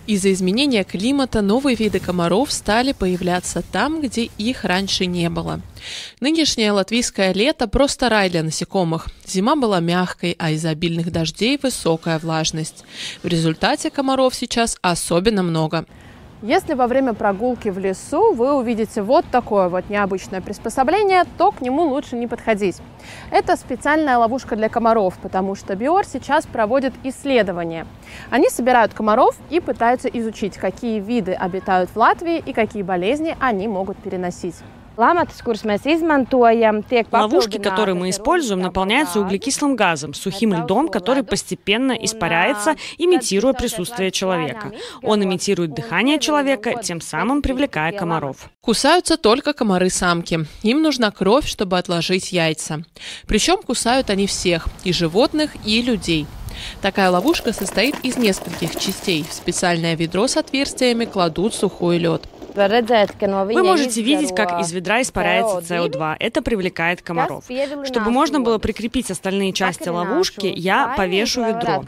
Из-за изменения климата новые виды комаров стали появляться там, где их раньше не было. Нынешнее латвийское лето просто рай для насекомых. Зима была мягкой, а из-за обильных дождей высокая влажность. В результате комаров сейчас особенно много. Если во время прогулки в лесу вы увидите вот такое вот необычное приспособление, то к нему лучше не подходить. Это специальная ловушка для комаров, потому что Биор сейчас проводит исследования. Они собирают комаров и пытаются изучить, какие виды обитают в Латвии и какие болезни они могут переносить. Ловушки, которые мы используем, наполняются углекислым газом, сухим льдом, который постепенно испаряется, имитируя присутствие человека. Он имитирует дыхание человека, тем самым привлекая комаров. Кусаются только комары-самки. Им нужна кровь, чтобы отложить яйца. Причем кусают они всех – и животных, и людей. Такая ловушка состоит из нескольких частей. В специальное ведро с отверстиями кладут сухой лед. Вы можете видеть, как из ведра испаряется СО2. Это привлекает комаров. Чтобы можно было прикрепить остальные части ловушки, я повешу ведро.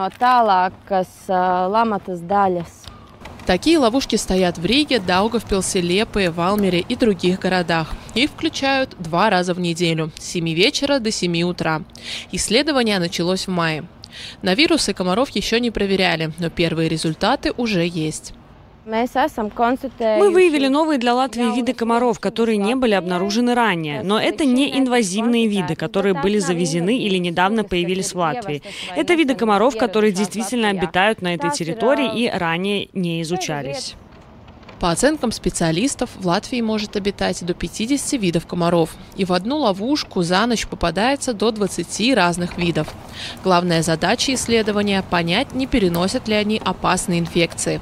Такие ловушки стоят в Риге, Даугавпилсе, Лепе, Валмере и других городах. Их включают 2 раза в неделю с 7 вечера до 7 утра. Исследование началось в мае. На вирусы комаров еще не проверяли, но первые результаты уже есть. Мы выявили новые для Латвии виды комаров, которые не были обнаружены ранее. Но это не инвазивные виды, которые были завезены или недавно появились в Латвии. Это виды комаров, которые действительно обитают на этой территории и ранее не изучались. По оценкам специалистов, в Латвии может обитать до 50 видов комаров. И в одну ловушку за ночь попадается до 20 разных видов. Главная задача исследования – понять, не переносят ли они опасные инфекции.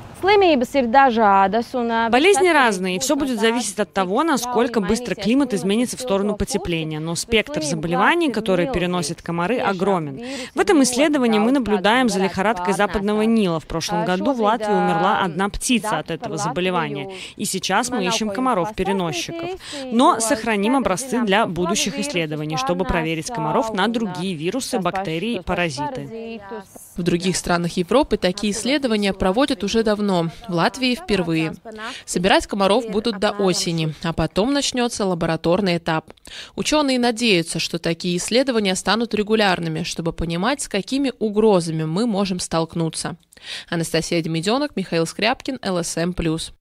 Болезни разные, и все будет зависеть от того, насколько быстро климат изменится в сторону потепления. Но спектр заболеваний, которые переносят комары, огромен. В этом исследовании мы наблюдаем за лихорадкой Западного Нила. В прошлом году в Латвии умерла 1 птица от этого заболевания. И сейчас мы ищем комаров-переносчиков. Но сохраним образцы для будущих исследований, чтобы проверить комаров на другие вирусы, бактерии, паразиты. В других странах Европы такие исследования проводят уже давно. В Латвии впервые. Собирать комаров будут до осени, а потом начнется лабораторный этап. Ученые надеются, что такие исследования станут регулярными, чтобы понимать, с какими угрозами мы можем столкнуться. Анастасия Демиденок, Михаил Скряпкин, ЛСМ+.